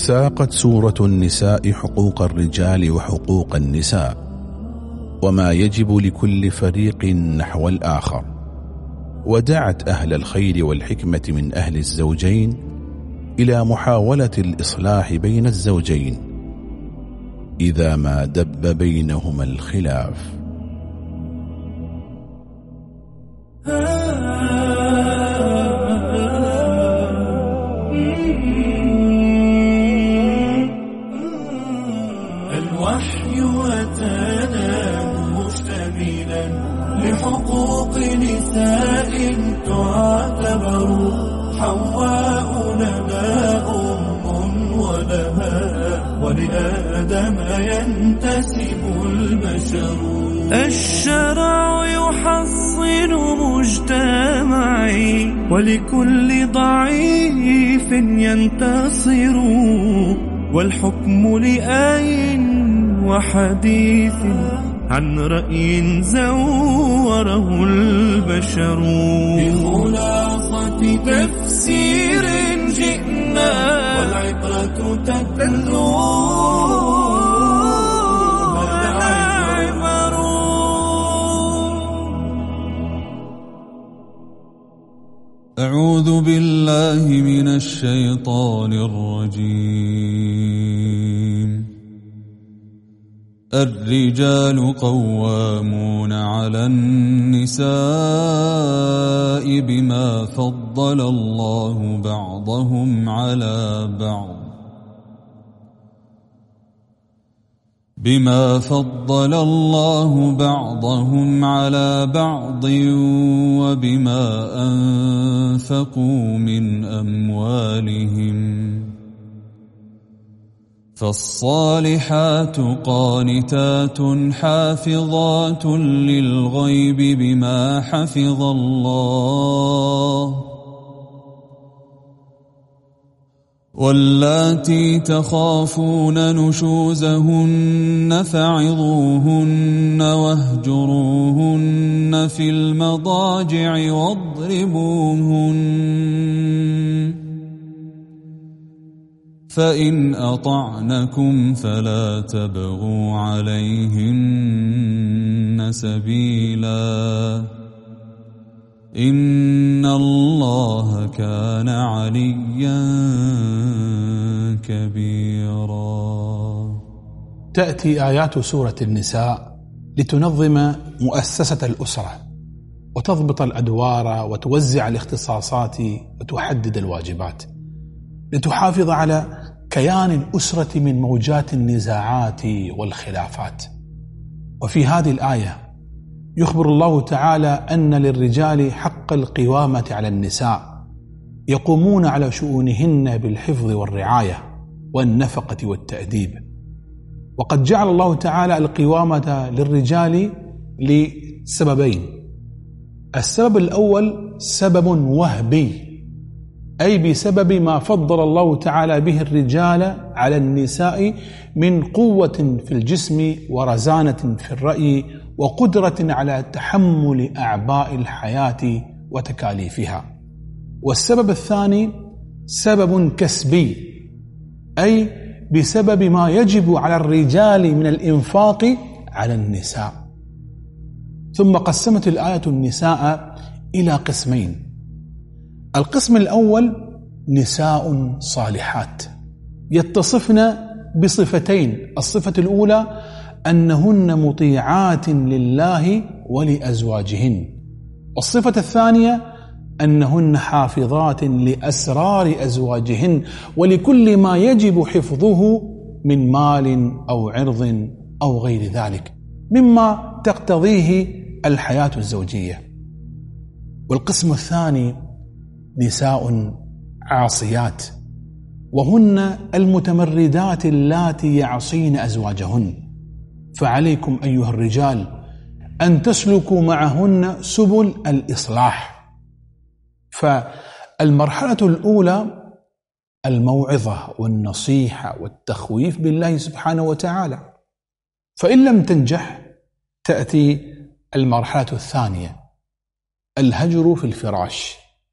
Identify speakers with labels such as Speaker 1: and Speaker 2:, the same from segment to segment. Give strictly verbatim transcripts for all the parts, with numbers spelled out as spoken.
Speaker 1: ساقت سورة النساء حقوق الرجال وحقوق النساء وما يجب لكل فريق نحو الآخر، ودعت أهل الخير والحكمة من أهل الزوجين إلى محاولة الإصلاح بين الزوجين إذا ما دب بينهما الخلاف.
Speaker 2: الوحي أتانا مشتملا لحقوق نساء تعتبر حواء لنا أم ولها ولآدم ينتسب البشر. الشرع يحصن مجتمعي ولكل ضعيف ينتصر، والحكم لآي وحديث عن رأي زوره البشر. بخلاصة تفسير جئنا والعبرة تتلو
Speaker 3: أعوذ بالله من الشيطان الرجيم. الرجال قوامون على النساء بما فضل الله بعضهم على بعض بما فضل الله بعضهم على بعض وبما أنفقوا من أموالهم. فالصالحات قانتات حافظات للغيب بما حفظ الله، واللاتي تخافون نشوزهن فعظوهن واهجروهن في المضاجع واضربوهن، فإن أطعنكم فلا تبغوا عليهن سبيلا، إن الله كان عليا كبيرا.
Speaker 4: تأتي آيات سورة النساء لتنظم مؤسسة الأسرة وتضبط الأدوار وتوزع الاختصاصات وتحدد الواجبات، لتحافظ على كيان الأسرة من موجات النزاعات والخلافات. وفي هذه الآية يخبر الله تعالى أن للرجال حق القوامة على النساء، يقومون على شؤونهن بالحفظ والرعاية والنفقة والتأديب. وقد جعل الله تعالى القوامة للرجال لسببين. السبب الأول سبب وهبي، أي بسبب ما فضل الله تعالى به الرجال على النساء من قوة في الجسم ورزانة في الرأي وقدرة على تحمل أعباء الحياة وتكاليفها. والسبب الثاني سبب كسبي، أي بسبب ما يجب على الرجال من الإنفاق على النساء. ثم قسمت الآية النساء إلى قسمين. القسم الأول نساء صالحات يتصفن بصفتين. الصفة الأولى أنهن مطيعات لله ولأزواجهن، والصفة الثانية أنهن حافظات لأسرار أزواجهن ولكل ما يجب حفظه من مال أو عرض أو غير ذلك مما تقتضيه الحياة الزوجية. والقسم الثاني نساء عاصيات، وهن المتمردات اللاتي يعصين أزواجهن. فعليكم أيها الرجال أن تسلكوا معهن سبل الإصلاح. فالمرحلة الأولى الموعظة والنصيحة والتخويف بالله سبحانه وتعالى، فإن لم تنجح تأتي المرحلة الثانية الهجر في الفراش،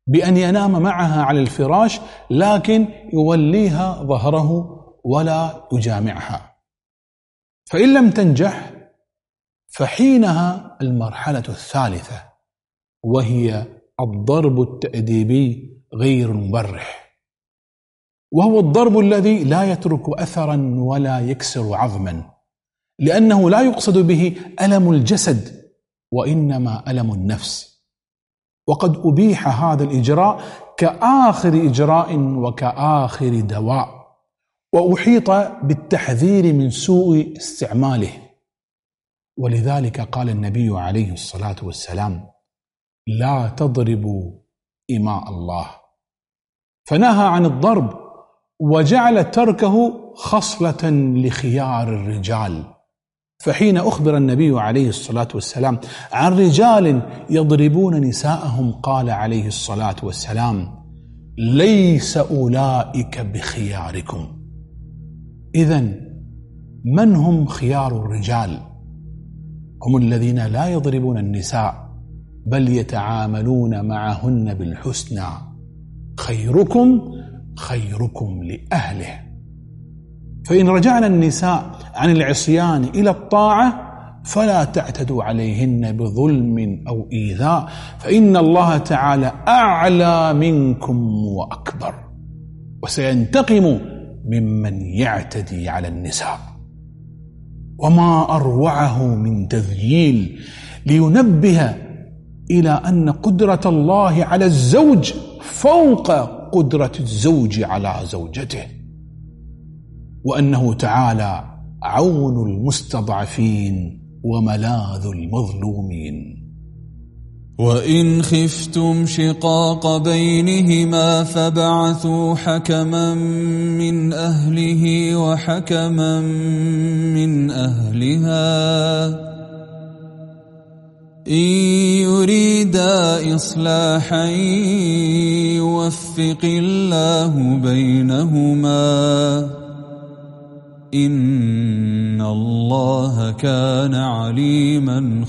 Speaker 4: بأن ينام معها على الفراش لكن يوليها ظهره ولا يجامعها. فإن لم تنجح فحينها المرحلة الثالثة وهي الضرب التأديبي غير المبرح، وهو الضرب الذي لا يترك أثرا ولا يكسر عظما، لأنه لا يقصد به ألم الجسد وإنما ألم النفس. وقد أبيح هذا الإجراء كآخر إجراء وكآخر دواء، وأحيط بالتحذير من سوء استعماله. ولذلك قال النبي عليه الصلاة والسلام: لا تضربوا إماء الله، فنهى عن الضرب وجعل تركه خصلة لخيار الرجال. فحين أخبر النبي عليه الصلاة والسلام عن رجال يضربون نساءهم قال عليه الصلاة والسلام: ليس أولئك بخياركم. إذن من هم خيار الرجال؟ هم الذين لا يضربون النساء بل يتعاملون معهن بالحسنى. خيركم خيركم لأهله. فإن رجعنا النساء عن العصيان إلى الطاعة فلا تعتدوا عليهن بظلم أو إيذاء، فإن الله تعالى أعلى منكم وأكبر، وسينتقم ممن يعتدي على النساء. وما أروعه من تذييل لينبه إلى أن قدرة الله على الزوج فوق قدرة الزوج على زوجته، وأنه تعالى عون المستضعفين وملاذ المظلومين.
Speaker 3: وإن خفتم شقاق بينهما فابعثوا حكما من أهله وحكما من أهلها إن يريدا إصلاحا يوفق الله بينهما إن الله كان عليما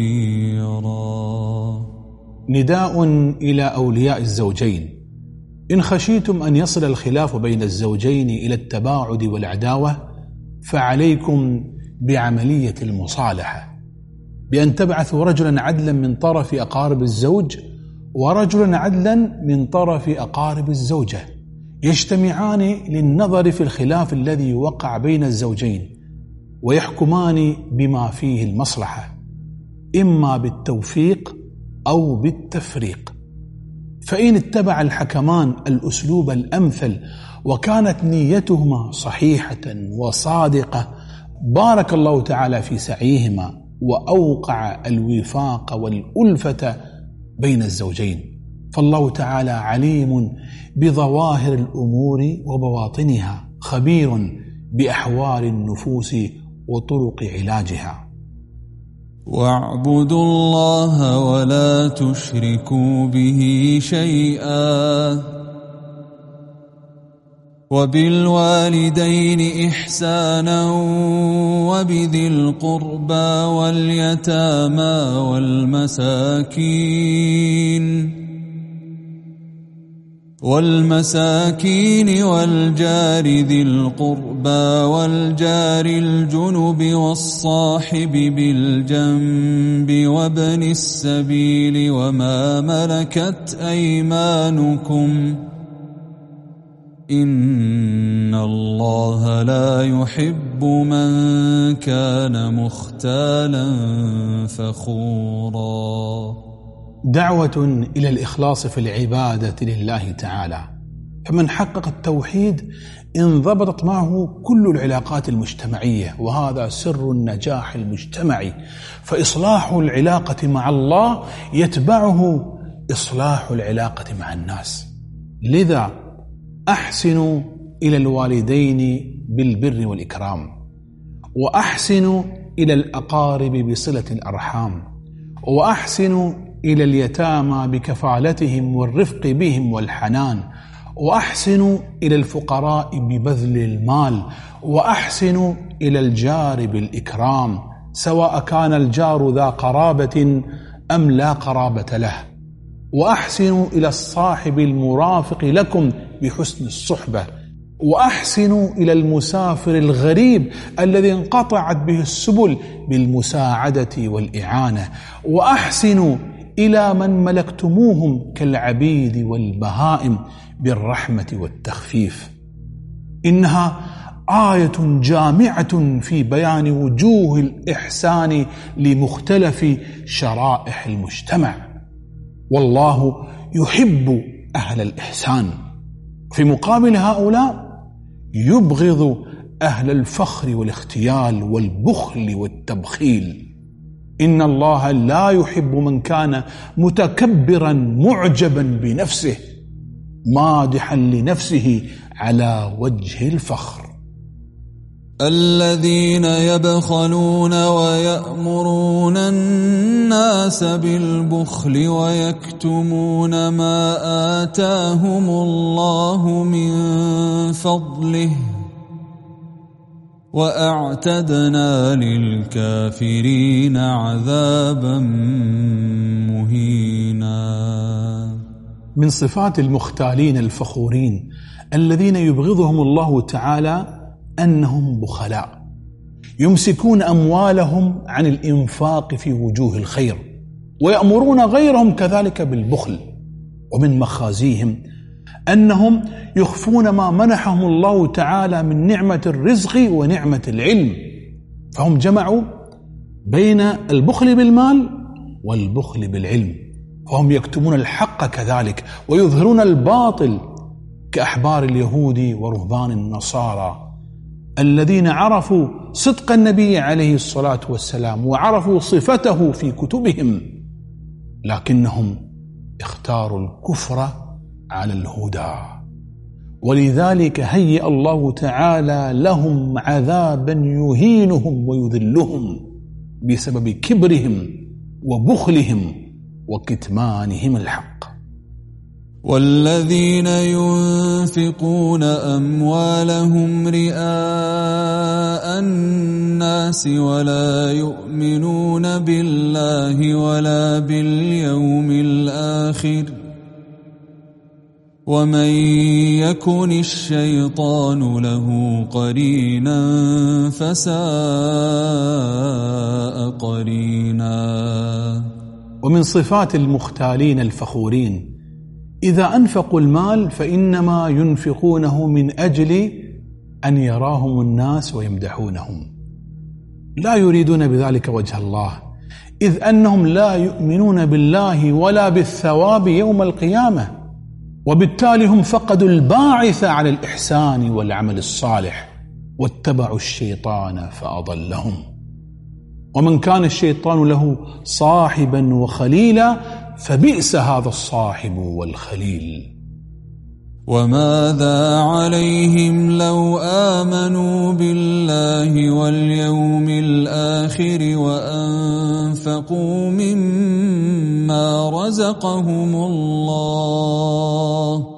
Speaker 3: خبيرا.
Speaker 4: نداء إلى أولياء الزوجين: إن خشيتم أن يصل الخلاف بين الزوجين إلى التباعد والعداوة فعليكم بعملية المصالحة، بأن تبعثوا رجلا عدلا من طرف أقارب الزوج ورجلا عدلا من طرف أقارب الزوجة، يجتمعان للنظر في الخلاف الذي وقع بين الزوجين ويحكمان بما فيه المصلحة، إما بالتوفيق أو بالتفريق. فإن اتبع الحكمان الأسلوب الأمثل وكانت نيتهما صحيحة وصادقة بارك الله تعالى في سعيهما وأوقع الوفاق والألفة بين الزوجين، فالله تعالى عليم بظواهر الأمور وبواطنها، خبير بأحوال النفوس وطرق علاجها.
Speaker 3: واعبدوا الله ولا تشركوا به شيئا وبالوالدين إحسانا وبذي القربى واليتامى والمساكين والمساكين والجار ذي القربى والجار الجنب والصاحب بالجنب وابن السبيل وما ملكت أيمانكم إن الله لا يحب من كان مختالا فخورا.
Speaker 4: دعوة إلى الإخلاص في العبادة لله تعالى، فمن حقق التوحيد انضبطت معه كل العلاقات المجتمعية، وهذا سر النجاح المجتمعي، فإصلاح العلاقة مع الله يتبعه إصلاح العلاقة مع الناس. لذا أحسنوا إلى الوالدين بالبر والإكرام، وأحسنوا إلى الأقارب بصلة الأرحام، وأحسنوا إلى اليتامى بكفالتهم والرفق بهم والحنان، وأحسنوا إلى الفقراء ببذل المال، وأحسنوا إلى الجار وأحسنوا إلى الصاحب المرافق لكم بحسن الصحبة، وأحسنوا إلى المسافر الغريب الذي انقطعت به السبل بالمساعدة والإعانة، وأحسنوا إلى من ملكتموهم كالعبيد والبهائم بالرحمة والتخفيف. إنها آية جامعة في بيان وجوه الإحسان لمختلف شرائح المجتمع، والله يحب أهل الإحسان. في مقابل هؤلاء يبغض أهل الفخر والاختيال والبخل والتبخيل. إن الله لا يحب من كان متكبرا معجبا بنفسه مادحا لنفسه على وجه الفخر.
Speaker 3: الذين يبخلون ويأمرون الناس بالبخل ويكتمون ما آتاهم الله من فضله وأعتدنا للكافرين عذابا مهينا.
Speaker 4: من صفات المختالين الفخورين الذين يبغضهم الله تعالى أنهم بخلاء، يمسكون أموالهم عن الإنفاق في وجوه الخير، ويأمرون غيرهم كذلك بالبخل. ومن مخازيهم أنهم يخفون ما منحهم الله تعالى من نعمة الرزق ونعمة العلم، فهم جمعوا بين البخل بالمال والبخل بالعلم، فهم يكتمون الحق كذلك ويظهرون الباطل كأحبار اليهود ورهبان النصارى الذين عرفوا صدق النبي عليه الصلاة والسلام وعرفوا صفته في كتبهم، لكنهم اختاروا الكفر على الهدى، ولذلك هيأ الله تعالى لهم عذابا يهينهم ويذلهم بسبب كبرهم وبخلهم وكتمانهم الحق.
Speaker 3: والذين ينفقون أموالهم رئاء الناس ولا يؤمنون بالله ولا باليوم الآخر ومن يكن الشيطان له قرينا فساء قرينا.
Speaker 4: ومن صفات المختالين الفخورين إذا أنفقوا المال فإنما ينفقونه من أجل أن يراهم الناس ويمدحونهم، لا يريدون بذلك وجه الله، إذ أنهم لا يؤمنون بالله ولا بالثواب يوم القيامة، وبالتالي هم فقدوا الباعث على الإحسان والعمل الصالح واتبعوا الشيطان فأضلهم. ومن كان الشيطان له صاحبا وخليلا فبئس هذا الصاحب والخليل.
Speaker 3: وماذا عليهم لو آمنوا بالله واليوم الآخر وأنفقوا مما رزقهم الله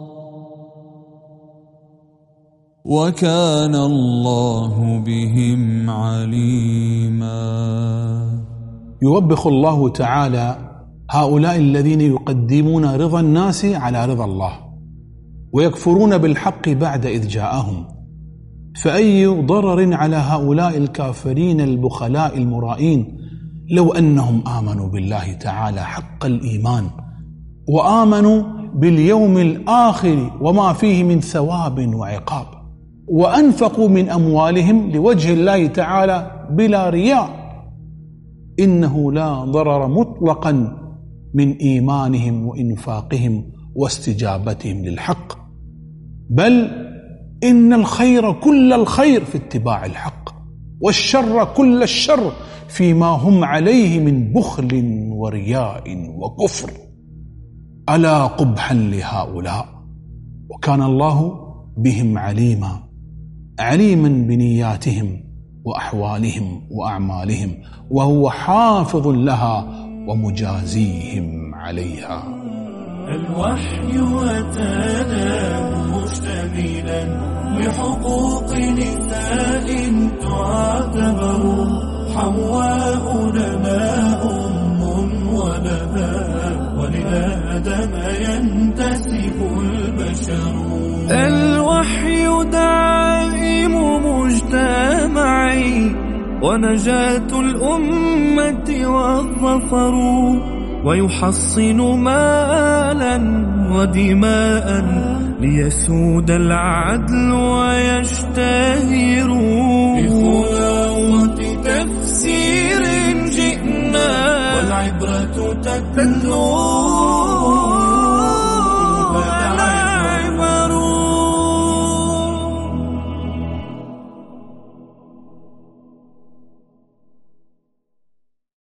Speaker 3: وكان الله بهم عليما.
Speaker 4: يوبخ الله تعالى هؤلاء الذين يقدمون رضا الناس على رضا الله ويكفرون بالحق بعد إذ جاءهم، فأي ضرر على هؤلاء الكافرين البخلاء المرائين لو أنهم آمنوا بالله تعالى حق الإيمان وآمنوا باليوم الآخر وما فيه من ثواب وعقاب، وأنفقوا من أموالهم لوجه الله تعالى بلا رياء، إنه لا ضرر مطلقا من إيمانهم وإنفاقهم واستجابتهم للحق، بل إن الخير كل الخير في اتباع الحق، والشر كل الشر فيما هم عليه من بخل ورياء وكفر. ألا قبحا لهؤلاء، وكان الله بهم عليما، عليما بنياتهم وأحوالهم وأعمالهم، وهو حافظ لها ومجازيهم عليها.
Speaker 2: الوحي أتانا مشتملا بحقوق نساء تعتبر، حواء لنا أم ولها ولآدم دعائم مجتمعي ونجاة الأمة والظفر، ويحصن مالا ودماء ليسود العدل ويشتهر